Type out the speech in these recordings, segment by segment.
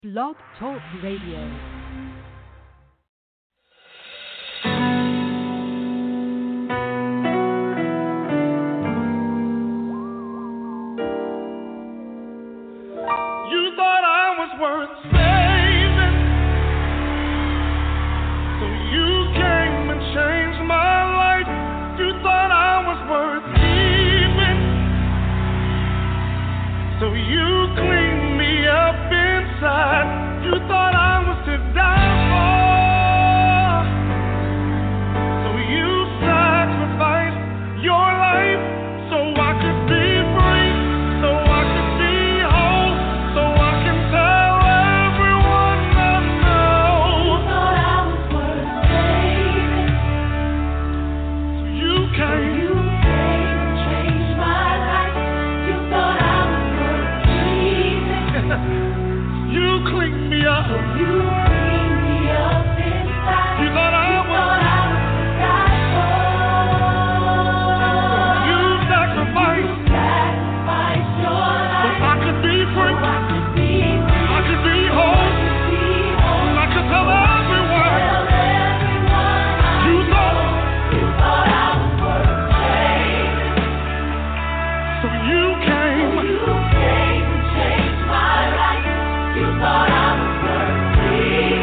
Blog Talk Radio. You thought I was worth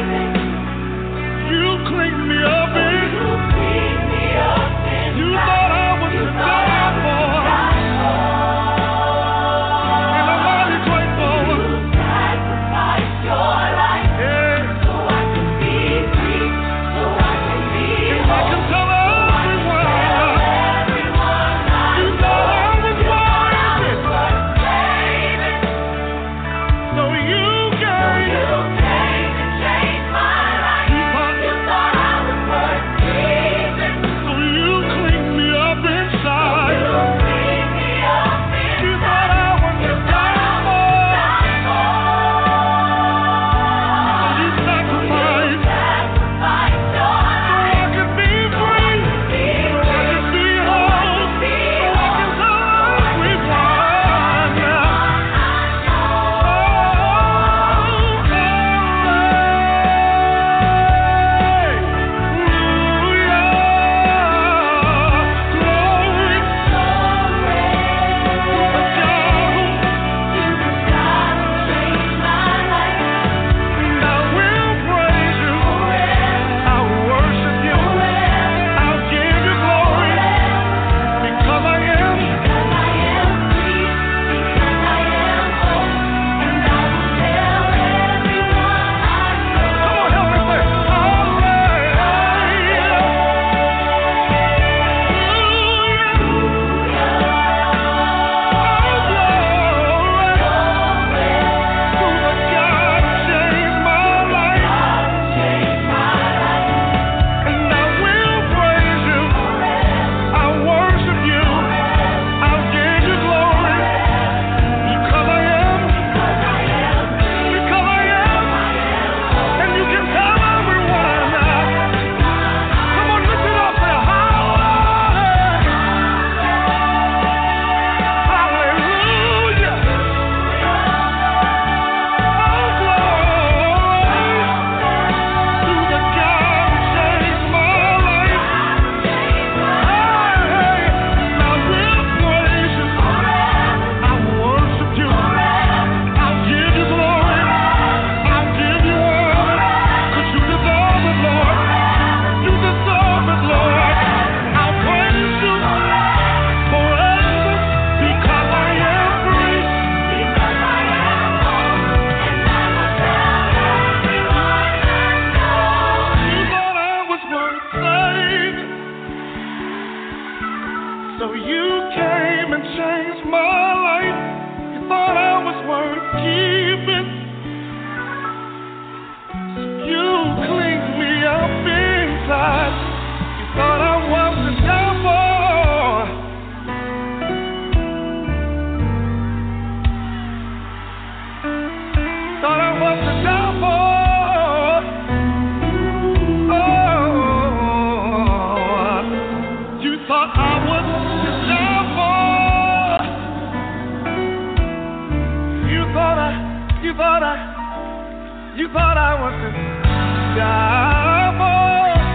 You thought I was the devil.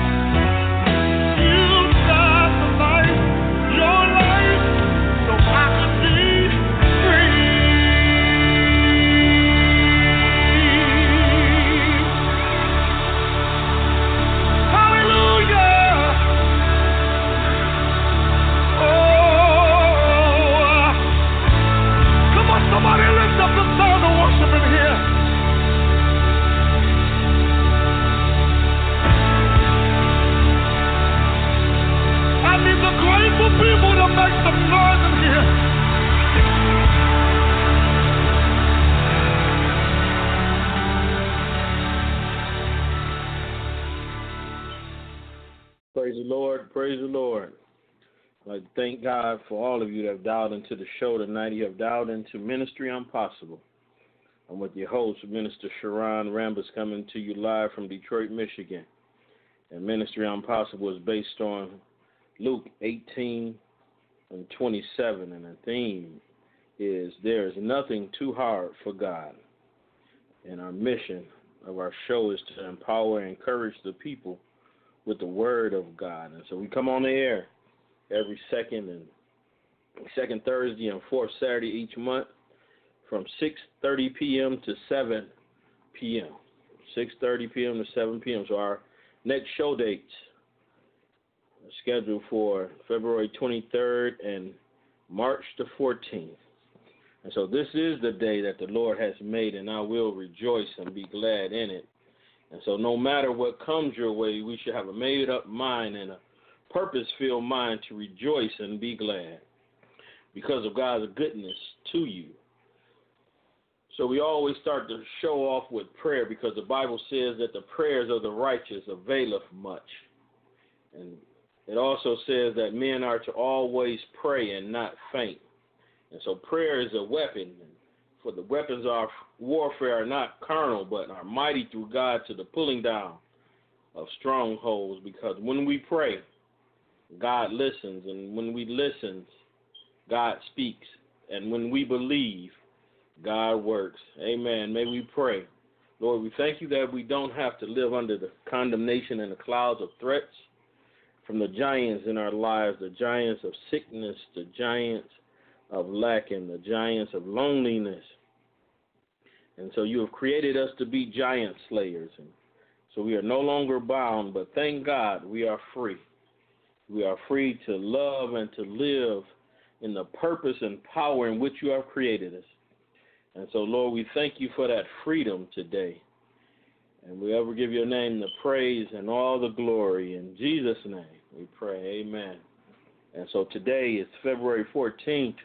You sacrificed your life so I could be free. Hallelujah. Oh, come on, somebody lift up the sound of worship in here. Grateful people to make some noise in here. Praise the Lord, praise the Lord. I'd like to thank God for all of you that have dialed into the show tonight. You have dialed into Ministry Impossible. I'm with your host, Minister Sharon Rambis, coming to you live from Detroit, Michigan. And Ministry Impossible is based on Luke 18:27, and the theme is there is nothing too hard for God. And our mission of our show is to empower and encourage the people with the word of God. And so we come on the air every second Thursday and fourth Saturday each month from 6:30 p.m. to 7 p.m. 6:30 p.m. to 7 p.m. So our next show dates scheduled for February 23rd and March the 14th. And so this is the day that the Lord has made, and I will rejoice and be glad in it. And so no matter what comes your way, we should have a made-up mind and a purpose-filled mind to rejoice and be glad because of God's goodness to you. So we always start the show off with prayer because the Bible says that the prayers of the righteous availeth much. And it also says that men are to always pray and not faint. And so prayer is a weapon. For the weapons of warfare are not carnal, but are mighty through God to the pulling down of strongholds. Because when we pray, God listens. And when we listen, God speaks. And when we believe, God works. Amen. May we pray. Lord, we thank you that we don't have to live under the condemnation and the clouds of threats from the giants in our lives, the giants of sickness, the giants of lack, and the giants of loneliness. And so you have created us to be giant slayers. And so we are no longer bound, but thank God we are free. We are free to love and to live in the purpose and power in which you have created us. And so, Lord, we thank you for that freedom today. And we ever give your name the praise and all the glory. In Jesus' name we pray, amen. And so today is February 14,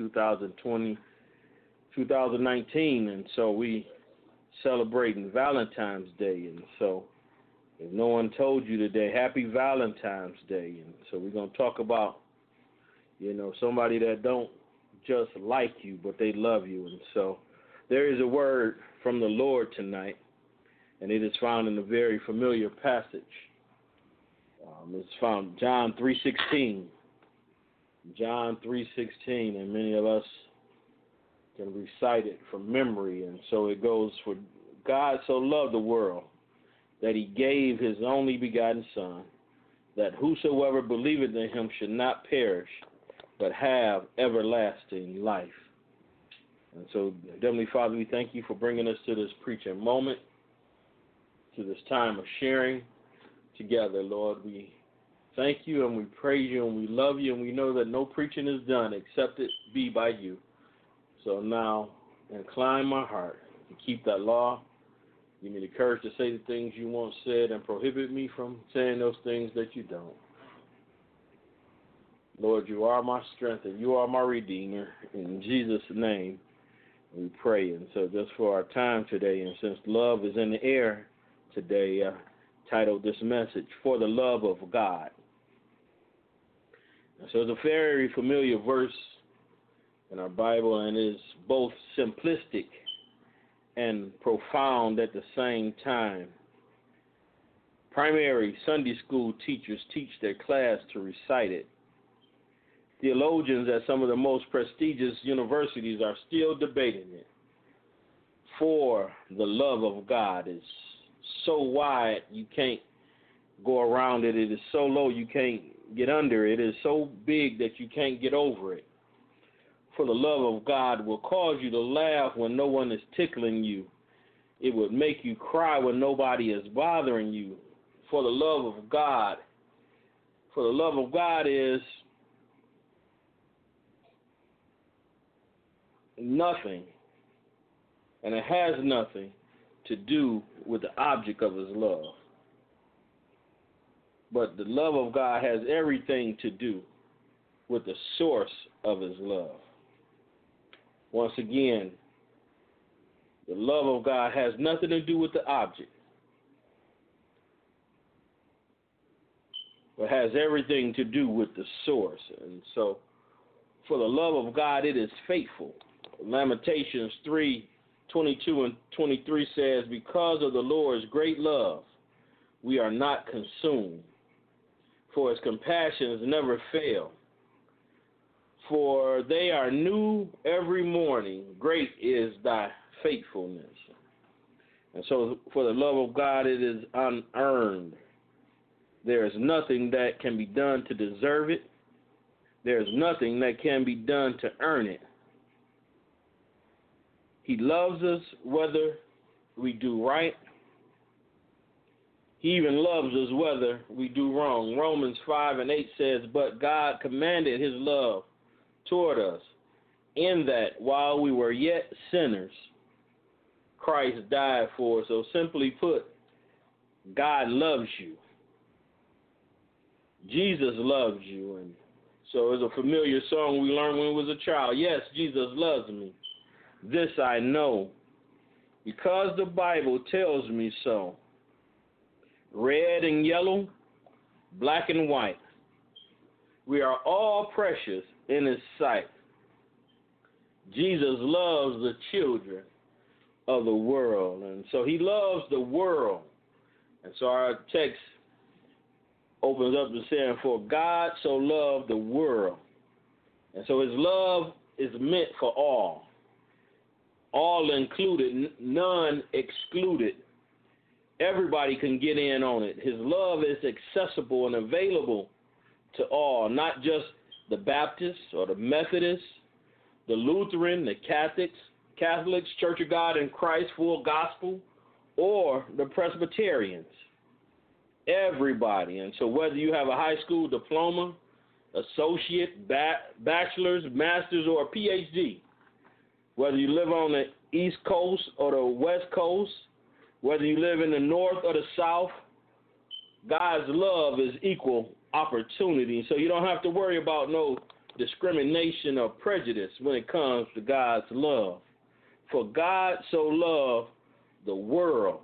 2019, and so we celebrating Valentine's Day. And so if no one told you today, happy Valentine's Day. And so we're going to talk about, somebody that don't just like you, but they love you. And so there is a word from the Lord tonight, and it is found in a very familiar passage. It's found John 3:16. John 3:16, and many of us can recite it from memory. And so it goes, for God so loved the world that he gave his only begotten Son, that whosoever believeth in him should not perish, but have everlasting life. And so, Heavenly Father, we thank you for bringing us to this preaching moment, to this time of sharing together, Lord. We thank you and we praise you and we love you, and we know that no preaching is done except it be by you. So now, incline my heart to keep that law. Give me the courage to say the things you want said and prohibit me from saying those things that you don't. Lord, you are my strength and you are my redeemer. In Jesus' name we pray. And so just for our time today, and since love is in the air today, I titled this message, For the Love of God. And so it's a very familiar verse in our Bible, and is both simplistic and profound at the same time. Primary Sunday school teachers teach their class to recite it. Theologians at some of the most prestigious universities are still debating it. for the love of God is so wide you can't go around it. It is so low you can't get under it. It is so big that you can't get over it. For the love of God will cause you to laugh when no one is tickling you. It would make you cry when nobody is bothering you. For the love of God is nothing, and it has nothing to do with the object of his love. But the love of God has everything to do with the source of his love. Once again, the love of God has nothing to do with the object, but has everything to do with the source. And so, for the love of God, it is faithful. Lamentations 3:22 and 23 says, because of the Lord's great love, we are not consumed, for his compassions never fail. For they are new every morning. Great is thy faithfulness. And so for the love of God, it is unearned. There is nothing that can be done to deserve it. There is nothing that can be done to earn it. He loves us whether we do right. He even loves us whether we do wrong. Romans 5:8 says, but God commanded his love toward us in that while we were yet sinners, Christ died for us. So simply put, God loves you. Jesus loves you. And so it's a familiar song we learned when we was a child. Yes, Jesus loves me. This I know, because the Bible tells me so. Red and yellow, black and white. We are all precious in his sight. Jesus loves the children of the world. And so he loves the world. And so our text opens up to saying, for God so loved the world. And so his love is meant for all. All included, none excluded. Everybody can get in on it. His love is accessible and available to all, not just the Baptists or the Methodists, the Lutheran, the Catholics, Church of God in Christ, Full Gospel, or the Presbyterians. Everybody. And so whether you have a high school diploma, associate, bachelor's, master's, or a PhD, whether you live on the East Coast or the West Coast, whether you live in the North or the South, God's love is equal opportunity. So you don't have to worry about no discrimination or prejudice when it comes to God's love. For God so loved the world.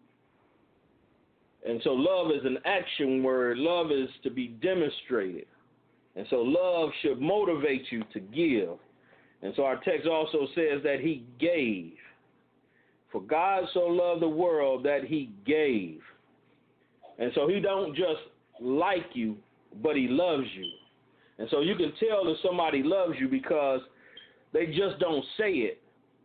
And so love is an action word. Love is to be demonstrated. And so love should motivate you to give. And so our text also says that he gave. For God so loved the world that he gave. And so he don't just like you, but he loves you. And so you can tell if somebody loves you because they just don't say it.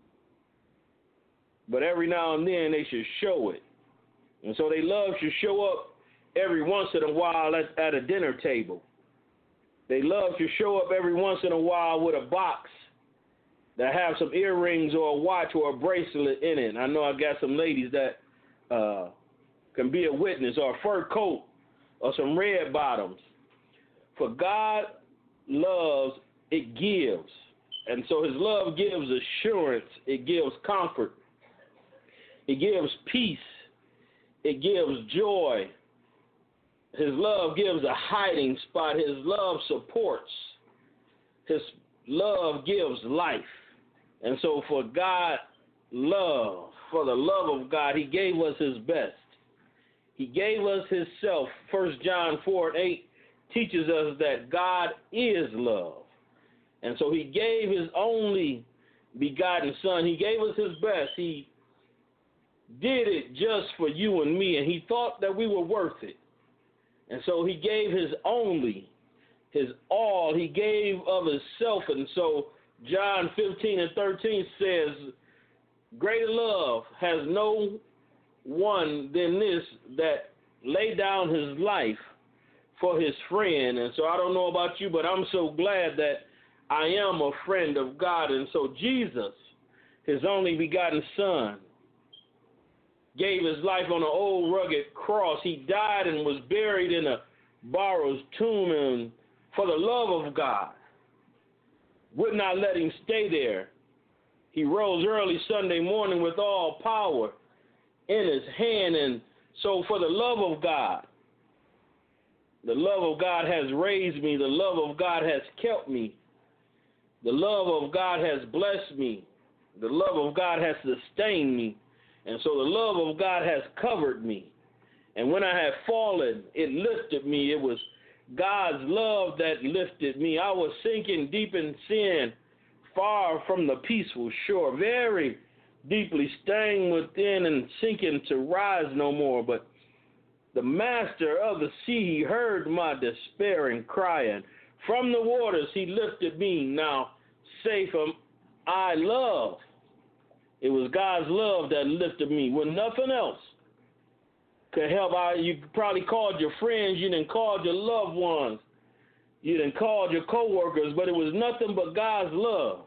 But every now and then they should show it. And so they love should show up every once in a while at a dinner table. They love should show up every once in a while with a box that have some earrings or a watch or a bracelet in it. I know I got some ladies that can be a witness, or a fur coat or some red bottoms. For God loves, it gives. And so his love gives assurance. It gives comfort. It gives peace. It gives joy. His love gives a hiding spot. His love supports. His love gives life. And so for God love, for the love of God, he gave us his best. He gave us his self. 1 John 4:8 teaches us that God is love. And so he gave his only begotten son. He gave us his best. He did it just for you and me, and he thought that we were worth it. And so he gave his only, his all. He gave of himself. And so John 15:13 says, greater love has no one than this, that lay down his life for his friend. And so I don't know about you, but I'm so glad that I am a friend of God. And so Jesus, his only begotten Son, gave his life on an old rugged cross. He died and was buried in a borrowed tomb, and for the love of God would not let him stay there. He rose early Sunday morning with all power in his hand. And so for the love of God has raised me. The love of God has kept me. The love of God has blessed me. The love of God has sustained me. And so the love of God has covered me. And when I had fallen, it lifted me. It was God's love that lifted me. I was sinking deep in sin, far from the peaceful shore, very deeply staying within and sinking to rise no more. But the master of the sea, he heard my despairing cry, and from the waters he lifted me. Now safe am I love. It was God's love that lifted me when nothing else could help. You probably called your friends, you didn't call your loved ones, you didn't call your coworkers, but it was nothing but God's love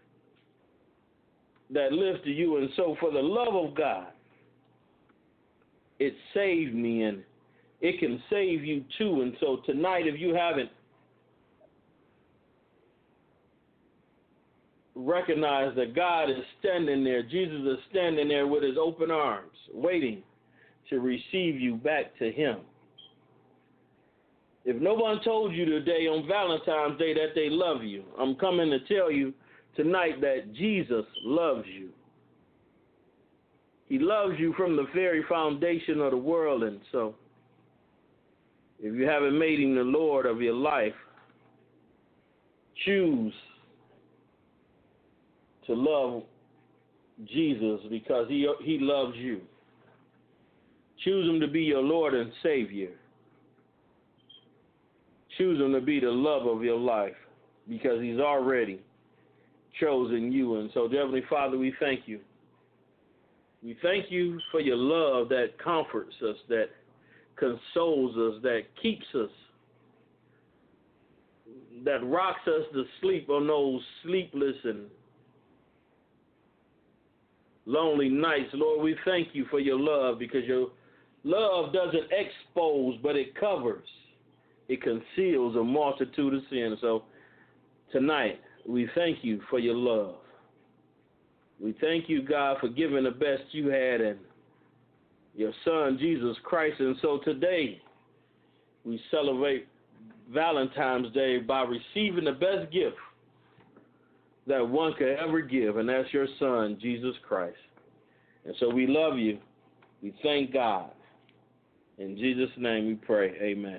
that lifted you. And so for the love of God, it saved me, and it can save you too. And so tonight, if you haven't recognized that God is standing there, Jesus is standing there with his open arms, waiting to receive you back to him. If no one told you today on Valentine's Day that they love you, I'm coming to tell you tonight that Jesus loves you. He loves you from the very foundation of the world. And so if you haven't made him the Lord of your life, choose to love Jesus because he loves you. Choose him to be your Lord and Savior. Choose him to be the love of your life because he's already chosen you. And so, Heavenly Father, we thank you. We thank you for your love that comforts us, that consoles us, that keeps us, that rocks us to sleep on those sleepless and lonely nights. Lord, we thank you for your love because your love doesn't expose, but it covers. It conceals a multitude of sins. So tonight, we thank you for your love. We thank you, God, for giving the best you had in your Son, Jesus Christ. And so today, we celebrate Valentine's Day by receiving the best gift that one could ever give, and that's your Son, Jesus Christ. And so we love you. We thank God. In Jesus' name we pray. Amen.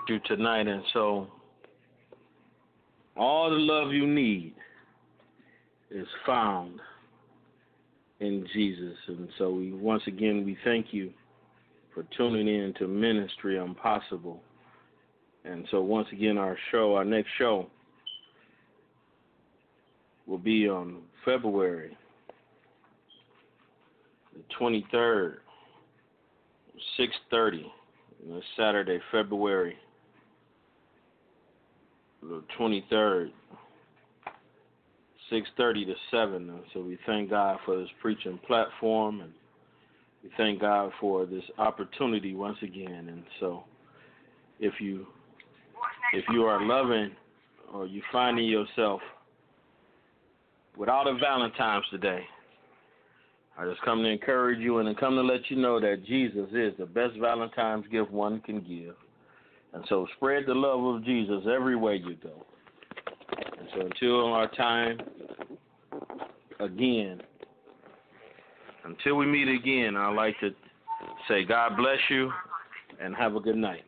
you tonight, and so all the love you need is found in Jesus. And so once again we thank you for tuning in to Ministry Impossible. And so once again our next show will be on February the 23rd, 6:30. Saturday, February the 23rd, 6:30 to 7. And so we thank God for this preaching platform, and we thank God for this opportunity once again. And so if you are loving, or you finding yourself without a Valentine's today, I just come to encourage you and I come to let you know that Jesus is the best Valentine's gift one can give. And so spread the love of Jesus everywhere you go. And so until our time again, until we meet again, I'd like to say God bless you and have a good night.